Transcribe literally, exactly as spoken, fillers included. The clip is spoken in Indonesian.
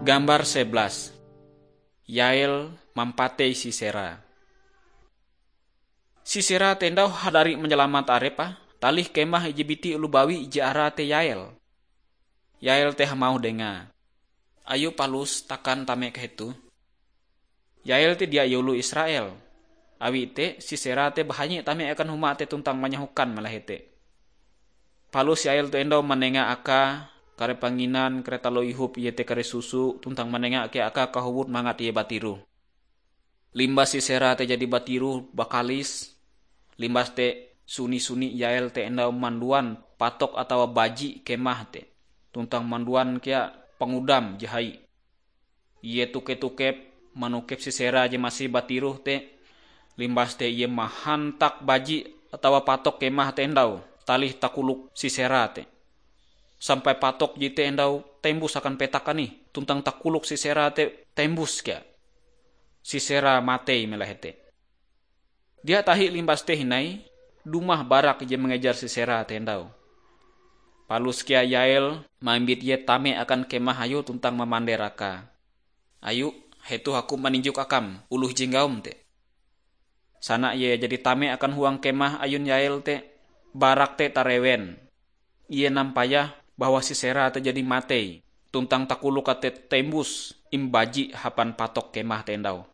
Gambar sebelas. Yael mampatei Sisera. Sisera tendau hadari menyelamat arepa, talih kemah ijibiti ulubawi iji ara te Yael. Yael teh mau denga. Ayu palus takan tame kehetu. Yael te dia yulu Israel. Awi te Sisera te bahanye tame akan huma te tuntang manyahukan malahete. Palus Yael te endau manenga aka kare panginan kereta loihup iye te kare susu tuntang manenga ke aka kahubut mangat iye batiru. Limbas Sisera te jadi batiru bakalis. Limbas te suni-suni Yael te endau manduan patok atau baji kemah te. Tuntang manduan kia pengudam jahai. Iye tuke-tukep manukep Sisera je masih batiru te. Limbas te iye mahantak baji atau patok kemah te endau. Talih takuluk Sisera te. Sampai patok jite endau tembus akan petakan nih. Tuntang takuluk Sisera te tembus kia. Sisera matei melahete. Dia tahi limbas te hinai. Dumah barak je mengejar Sisera te endau. Palus kia Yael mambit ye tame akan kemah ayu tuntang memanderaka. Ayu hetu aku meninjuk akam uluh jinggaum te. Sana ye jadi tame akan huang kemah ayun Yael te. Barak te tarewen. Iye nampayah bahwa Sisera terjadi matei. Tuntang takuluk ate tembus imbaji hapan patok kemah tendau.